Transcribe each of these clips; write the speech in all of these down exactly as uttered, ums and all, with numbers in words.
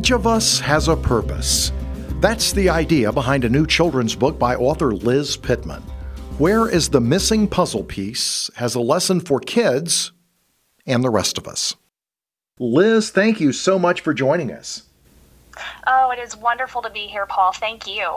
Each of us has a purpose. That's the idea behind a new children's book by author Liz Pittman. Where is the Missing Puzzle Piece has a lesson for kids and the rest of us. Liz, thank you so much for joining us. Oh, it is wonderful to be here, Paul. Thank you.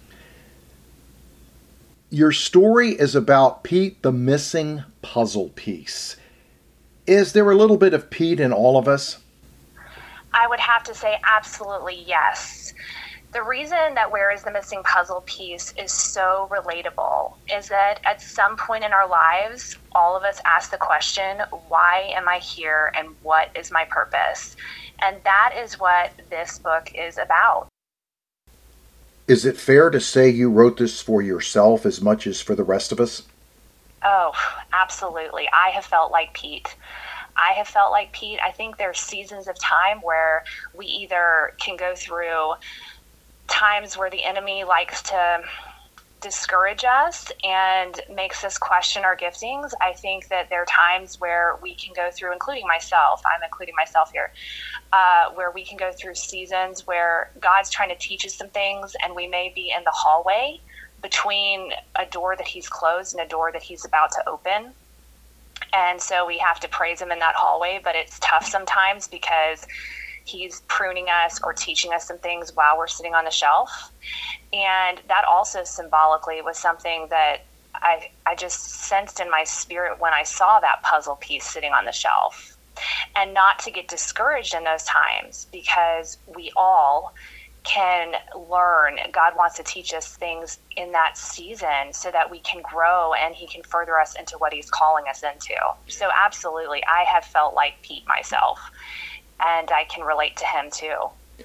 Your story is about Pete, the missing puzzle piece. Is there a little bit of Pete in all of us? I would have to say absolutely yes. The reason that Where is the Missing Puzzle Piece is so relatable is that at some point in our lives, all of us ask the question, why am I here and what is my purpose? And that is what this book is about. Is it fair to say you wrote this for yourself as much as for the rest of us? Oh, absolutely. I have felt like Pete. I have felt like Pete. I think there's seasons of time where we either can go through times where the enemy likes to discourage us and makes us question our giftings. I think that there are times where we can go through, including myself, I'm including myself here, uh, where we can go through seasons where God's trying to teach us some things and we may be in the hallway between a door that he's closed and a door that he's about to open. And so we have to praise him in that hallway, but it's tough sometimes because he's pruning us or teaching us some things while we're sitting on the shelf. And that also symbolically was something that I I just sensed in my spirit when I saw that puzzle piece sitting on the shelf. And not to get discouraged in those times, because we all can learn. God wants to teach us things in that season so that we can grow and he can further us into what he's calling us into. So absolutely, I have felt like Pete myself. And I can relate to him too.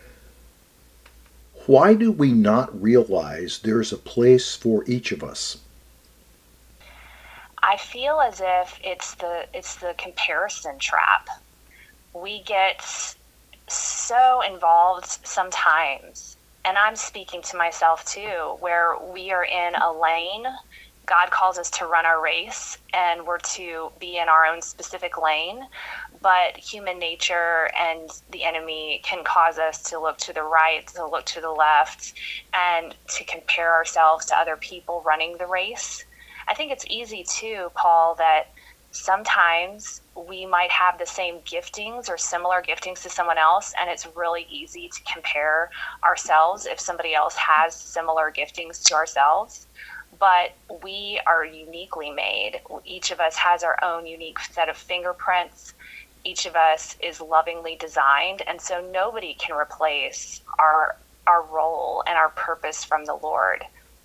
Why do we not realize there's a place for each of us? I feel as if it's the it's the comparison trap. We get so involved sometimes, and I'm speaking to myself too, where we are in a lane. God calls us to run our race, and we're to be in our own specific lane. But human nature and the enemy can cause us to look to the right, to look to the left, and to compare ourselves to other people running the race. I think it's easy too, Paul, that sometimes we might have the same giftings or similar giftings to someone else, and it's really easy to compare ourselves if somebody else has similar giftings to ourselves. But we are uniquely made. Each of us has our own unique set of fingerprints. Each of us is lovingly designed, and so nobody can replace our our role and our purpose from the Lord.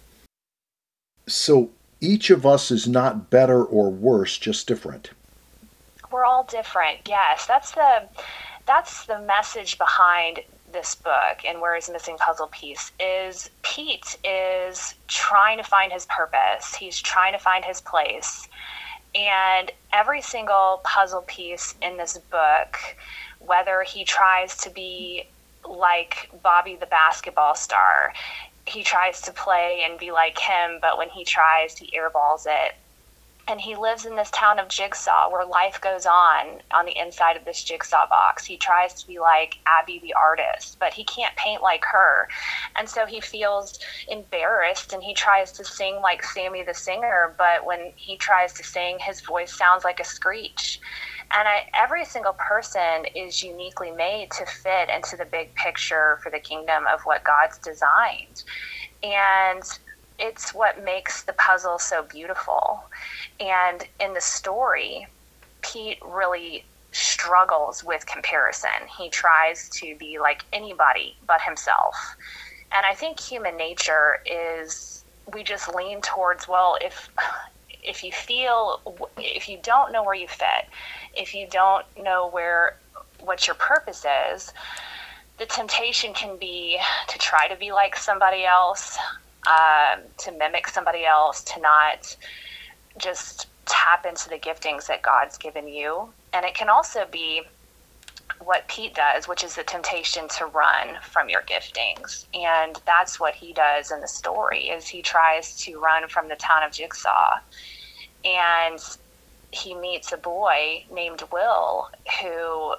So each of us is not better or worse, just different. We're all different. Yes, that's the that's the message behind this book. And Where is the Missing Puzzle Piece is Pete is trying to find his purpose. He's trying to find his place. And every single puzzle piece in this book, whether he tries to be like Bobby the basketball star, he tries to play and be like him, but when he tries, he airballs it. And he lives in this town of Jigsaw where life goes on on the inside of this jigsaw box. He tries to be like Abby the artist, but he can't paint like her. And so he feels embarrassed and he tries to sing like Sammy the singer, but when he tries to sing, his voice sounds like a screech. And I, every single person is uniquely made to fit into the big picture for the kingdom of what God's designed. And it's what makes the puzzle so beautiful. And in the story, Pete really struggles with comparison. He tries to be like anybody but himself. And I think human nature is, we just lean towards, well, if if you feel, if you don't know where you fit, if you don't know where, what your purpose is, the temptation can be to try to be like somebody else, um, to mimic somebody else, to not just tap into the giftings that God's given you. And it can also be what Pete does, which is the temptation to run from your giftings. And that's what he does in the story, is he tries to run from the town of Jigsaw. And he meets a boy named Will who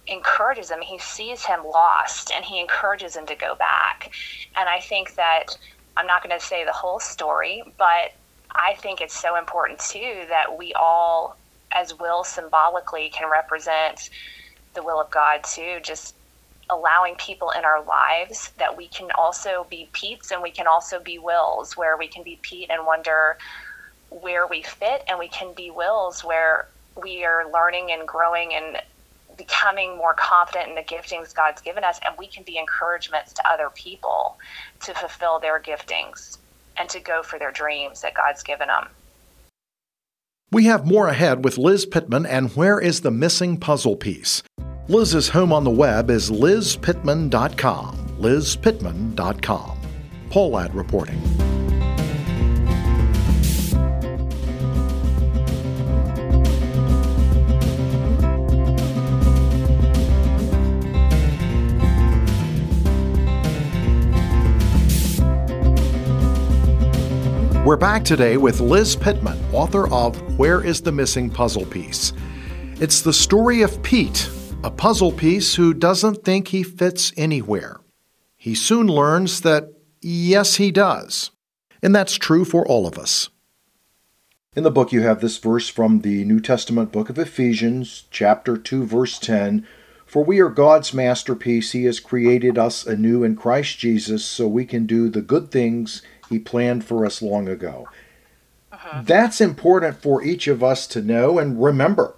encourages him. He sees him lost and he encourages him to go back. And I think that, I'm not going to say the whole story, but I think it's so important too that we all, as will symbolically, can represent the will of God too, just allowing people in our lives that we can also be Pete's and we can also be Wills, where we can be Pete and wonder where we fit, and we can be Wills where we are learning and growing and becoming more confident in the giftings God's given us, and we can be encouragements to other people to fulfill their giftings and to go for their dreams that God's given them. We have more ahead with Liz Pittman and Where is the Missing Puzzle Piece? Liz's home on the web is liz pittman dot com, liz pittman dot com. Paul Ladd reporting. We're back today with Liz Pittman, author of Where is the Missing Puzzle Piece? It's the story of Pete, a puzzle piece who doesn't think he fits anywhere. He soon learns that, yes, he does. And that's true for all of us. In the book, you have this verse from the New Testament book of Ephesians, chapter two, verse ten. For we are God's masterpiece. He has created us anew in Christ Jesus so we can do the good things He planned for us long ago. Uh-huh. That's important for each of us to know and remember.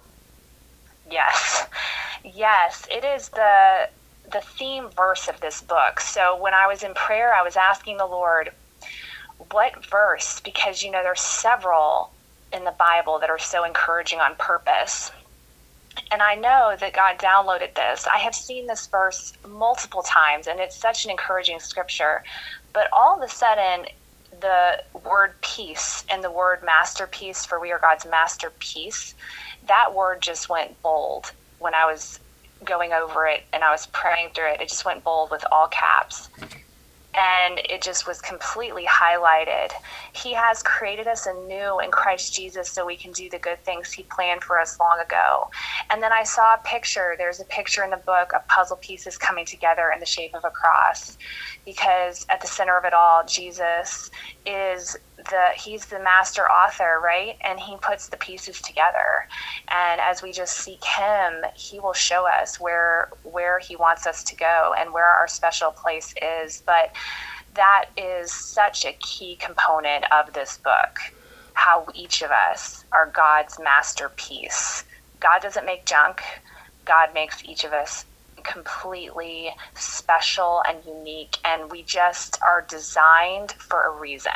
Yes. Yes, it is the the theme verse of this book. So when I was in prayer, I was asking the Lord, what verse? Because, you know, there's several in the Bible that are so encouraging on purpose. And I know that God downloaded this. I have seen this verse multiple times, and it's such an encouraging scripture. But all of a sudden, the word peace and the word masterpiece, for we are God's masterpiece, that word just went bold when I was going over it and I was praying through it. It just went bold with all caps. And it just was completely highlighted. He has created us anew in Christ Jesus so we can do the good things He planned for us long ago. And then I saw a picture. There's a picture in the book of puzzle pieces coming together in the shape of a cross. Because at the center of it all, Jesus is the, He's the master author, right? And He puts the pieces together. And as we just seek Him, He will show us where, where He wants us to go and where our special place is. But that is such a key component of this book, how each of us are God's masterpiece. God doesn't make junk. God makes each of us completely special and unique, and we just are designed for a reason.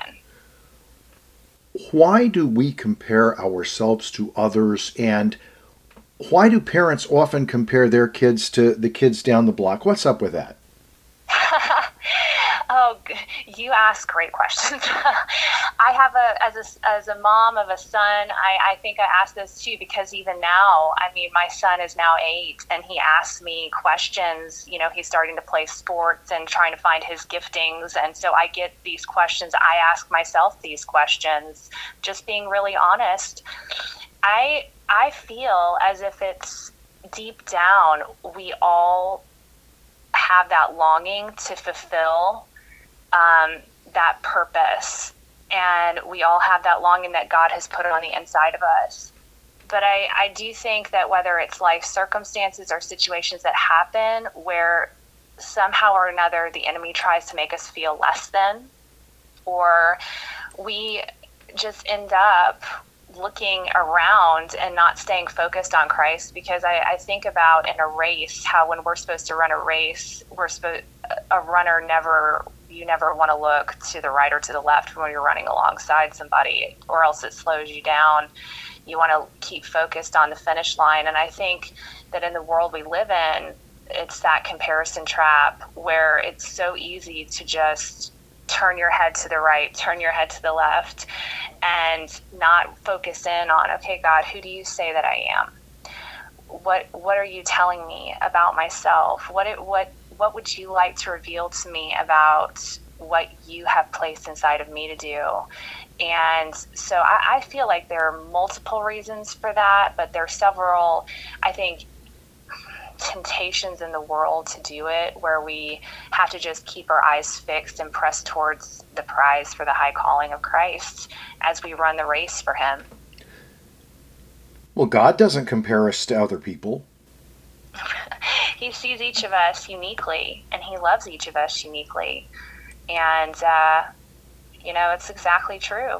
Why do we compare ourselves to others, and why do parents often compare their kids to the kids down the block? What's up with that? Oh, you ask great questions. I have a, as a, as a mom of a son, I, I think I ask this too, because even now, I mean, my son is now eight and he asks me questions. You know, he's starting to play sports and trying to find his giftings. And so I get these questions. I ask myself these questions, just being really honest. I, I feel as if it's deep down, we all have that longing to fulfill um, that purpose. And we all have that longing that God has put on the inside of us. But I, I do think that whether it's life circumstances or situations that happen where somehow or another the enemy tries to make us feel less than, or we just end up looking around and not staying focused on Christ, because I, I think about in a race, how when we're supposed to run a race, we're supposed, a runner never, you never want to look to the right or to the left when you're running alongside somebody, or else it slows you down. You want to keep focused on the finish line. And I think that in the world we live in, it's that comparison trap where it's so easy to just turn your head to the right, turn your head to the left, and not focus in on, okay, God, who do you say that I am? What what are you telling me about myself? What it, what what would you like to reveal to me about what you have placed inside of me to do? And so I, I feel like there are multiple reasons for that, but there are several, I think, temptations in the world to do it, where we have to just keep our eyes fixed and press towards the prize for the high calling of Christ as we run the race for him. Well, God doesn't compare us to other people. He sees each of us uniquely, and he loves each of us uniquely. And, uh, you know, it's exactly true.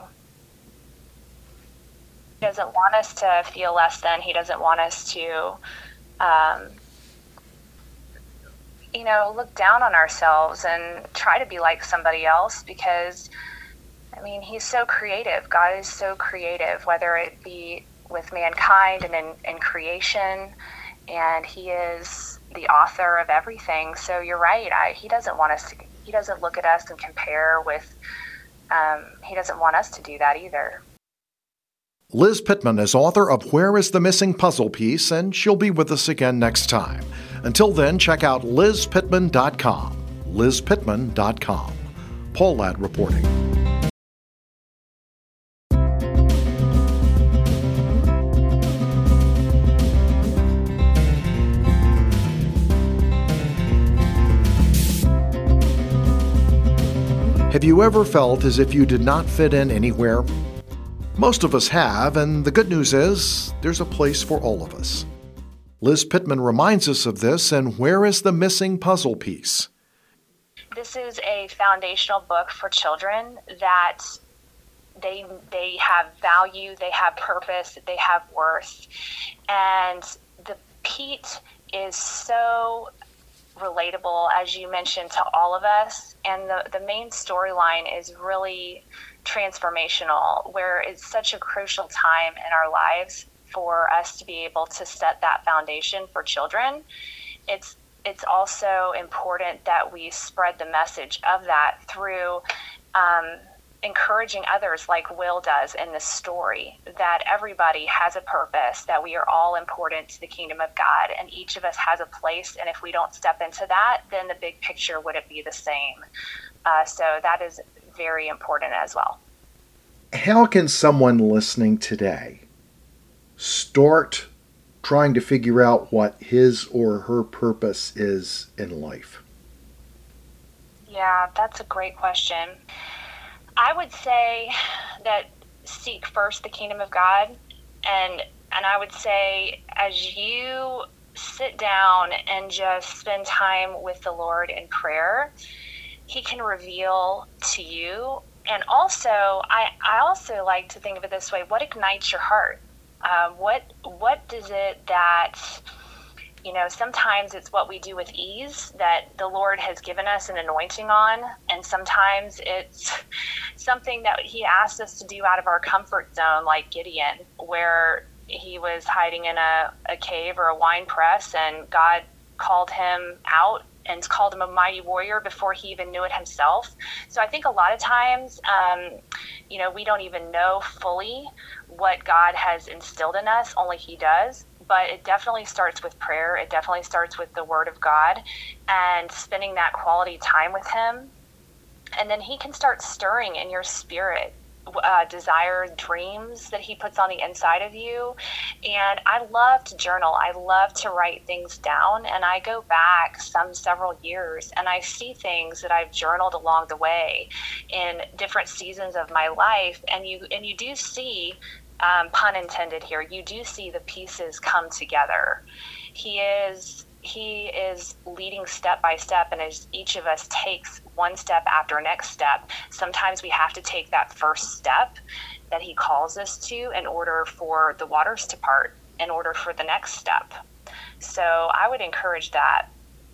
He doesn't want us to feel less than. He doesn't want us to, um, you know, look down on ourselves and try to be like somebody else, because, I mean, he's so creative. God is so creative, whether it be with mankind and in, in creation, and he is the author of everything. So you're right. I, he doesn't want us to, he doesn't look at us and compare with, um, he doesn't want us to do that either. Liz Pittman is author of Where is the Missing Puzzle Piece, and she'll be with us again next time. Until then, check out liz pittman dot com. liz pittman dot com. Paul Ladd reporting. Have you ever felt as if you did not fit in anywhere? Most of us have, and the good news is there's a place for all of us. Liz Pittman reminds us of this in Where is the Missing Puzzle Piece? This is a foundational book for children that they they have value, they have purpose, they have worth. And the Pete is so relatable, as you mentioned, to all of us. And the, the main storyline is really transformational, where it's such a crucial time in our lives for us to be able to set that foundation for children. It's it's also important that we spread the message of that through um, encouraging others, like Will does in this story, that everybody has a purpose, that we are all important to the kingdom of God, and each of us has a place. And if we don't step into that, then the big picture wouldn't be the same. Uh, so that is very important as well. How can someone listening today start trying to figure out what his or her purpose is in life? Yeah, that's a great question. I would say that seek first the kingdom of God, and and I would say as you sit down and just spend time with the Lord in prayer, he can reveal to you. And also, I, I also like to think of it this way: what ignites your heart? Um, what what is it that, you know, sometimes it's what we do with ease that the Lord has given us an anointing on, and sometimes it's something that he asked us to do out of our comfort zone, like Gideon, where he was hiding in a, a cave or a wine press, and God called him out and called him a mighty warrior before he even knew it himself. So I think a lot of times, um, you know, we don't even know fully what God has instilled in us, only he does. But it definitely starts with prayer. It definitely starts with the word of God and spending that quality time with him. And then he can start stirring in your spirit uh, desires, dreams that he puts on the inside of you. And I love to journal. I love to write things down. And I go back some several years and I see things that I've journaled along the way in different seasons of my life. And you and you do see, um, pun intended here, you do see the pieces come together. He is He is leading step by step, and as each of us takes one step after next step, sometimes we have to take that first step that he calls us to in order for the waters to part, in order for the next step. So I would encourage that.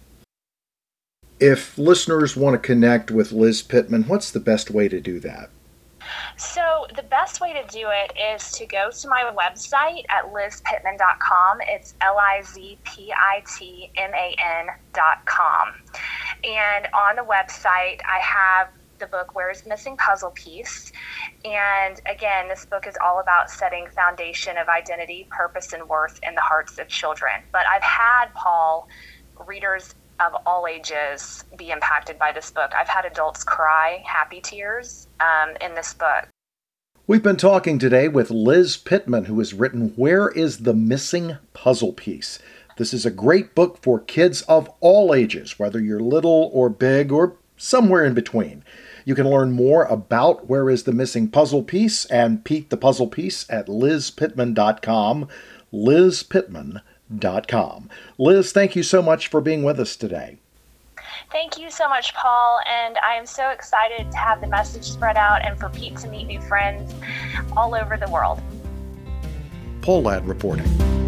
If listeners want to connect with Liz Pittman, what's the best way to do that? So the best way to do it is to go to my website at liz pittman dot com. It's L I Z P I T M A N dot com. And on the website, I have the book, Where's the Missing Puzzle Piece? And again, this book is all about setting foundation of identity, purpose, and worth in the hearts of children. But I've had, Paul, readers of all ages be impacted by this book. I've had adults cry happy tears um, in this book. We've been talking today with Liz Pittman, who has written Where is the Missing Puzzle Piece? This is a great book for kids of all ages, whether you're little or big or somewhere in between. You can learn more about Where is the Missing Puzzle Piece and Pete the Puzzle Piece at liz pittman dot com, liz pittman dot com. Liz, thank you so much for being with us today. Thank you so much, Paul, and I am so excited to have the message spread out and for Pete to meet new friends all over the world. Paul Ladd reporting.